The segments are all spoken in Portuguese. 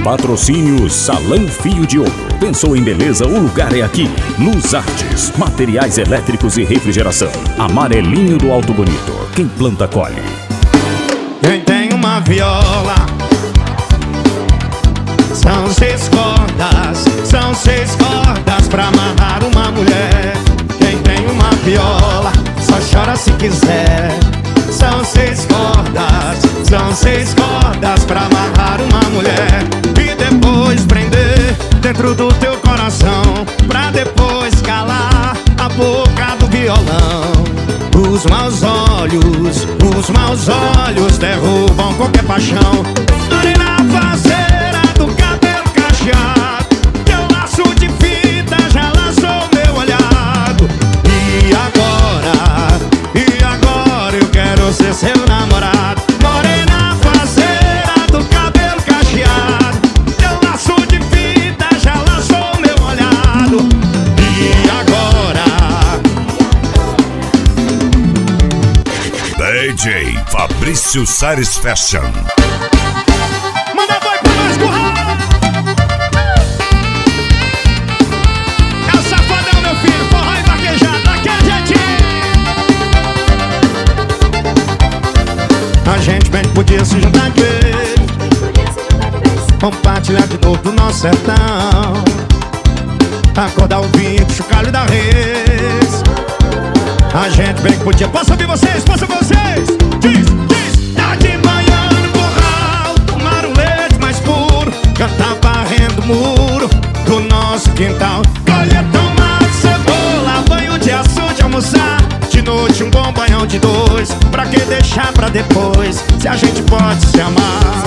Patrocínio Salão Fio de Ouro. Pensou em beleza? O lugar é aqui. Luz Artes, materiais elétricos e refrigeração. Amarelinho do Alto Bonito. Quem planta, colhe. Quem tem uma viola, são 6 cordas pra amarrar uma mulher. Quem tem uma viola, só chora se quiser. São 6 cordas pra amarrar uma mulher. E depois prender dentro do teu coração, pra depois calar a boca do violão. Os maus olhos derrubam qualquer paixão. Ali na faceira do cabelo cacheado, teu laço de fita já laçou meu olhado. E agora eu quero ser seu namorado. Morena faceira do cabelo cacheado, teu laço de fita já laçou meu olhado. E agora DJ Fabrício Satisfaction. manda boi pro mais curral. É o safadão, meu filho, forró e vaquejado, daquele jeitinho. A gente bem podia se juntar de vez, compartilhar de novo do nosso sertão, acordar o vinho, chocalho da res. A gente bem podia. Posso ouvir vocês? Posso ouvir vocês? Diz. Tá de manhã no curral, tomar um leite mais puro, cantar varrendo o muro do nosso quintal. Colher tomate, cebola, banho de açude, almoçar de noite um bom banhão de 2. Pra que deixar pra depois, se a gente pode se amar?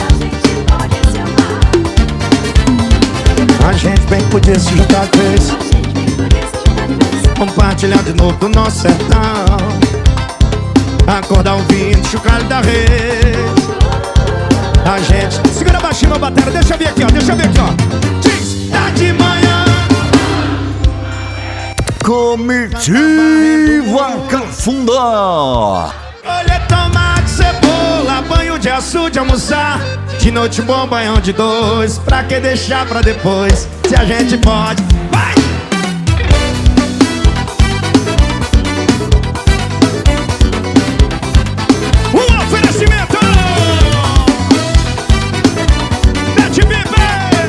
A gente bem podia se juntar de vez, compartilhar de novo do nosso sertão, acordar o vinho, chocalho da res. A gente... Segura baixinho, meu batera, deixa eu ver aqui, ó. Diz, tá de manhã. Comitiva Cafundó. Olha, tomate, cebola, banho de açude, almoçar de noite um bom banhão de 2. Pra que deixar pra depois, se a gente pode? Vai! Oferecimento Bete Bibe.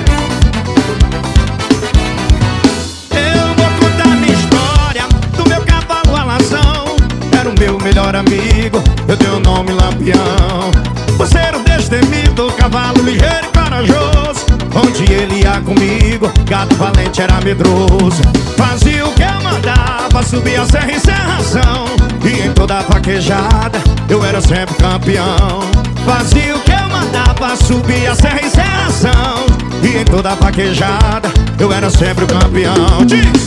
Eu vou contar minha história do meu cavalo alazão. Era o meu melhor amigo, eu dei o nome Lampião. Por ser um destemido, cavalo ligeiro e corajoso, onde ele ia comigo, gato valente era medroso. Fazia o que eu mandava, subia a serra em serração, e em toda a vaquejada eu era sempre campeão. Fazia o que eu mandava, subia a serra em serração, e em toda a vaquejada eu era sempre o campeão. Diz!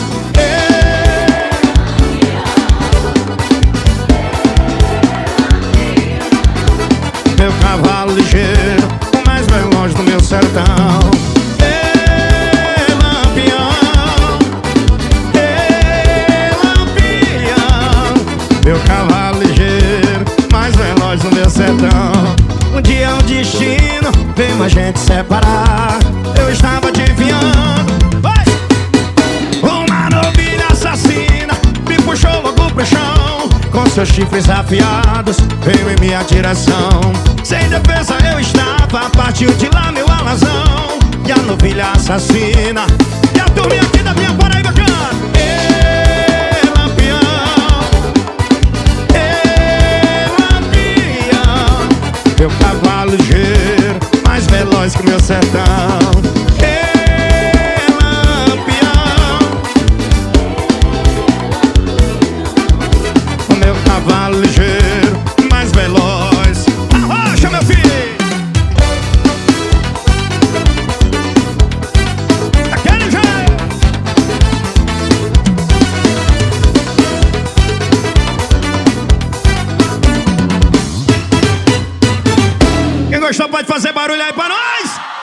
Meu cavalo ligeiro, o mais veloz do meu sertão. Meu cavalo ligeiro, mais veloz no meu sertão. Um dia o destino veio a gente separar. Eu estava adivinhando, vai! Uma novilha assassina me puxou logo pro chão, com seus chifres afiados veio em minha direção. Sem defesa eu estava, partiu de lá meu alazão. E a novilha assassina, e a turminha aqui da minha Paraíba canta. Meu cavalo ligeiro, mais veloz que meu sertão. Lampião. O meu cavalo ligeiro, mais veloz. Arrocha, meu filho! Daquele jeito! Quem gostou pode fazer barulho aí pra nós!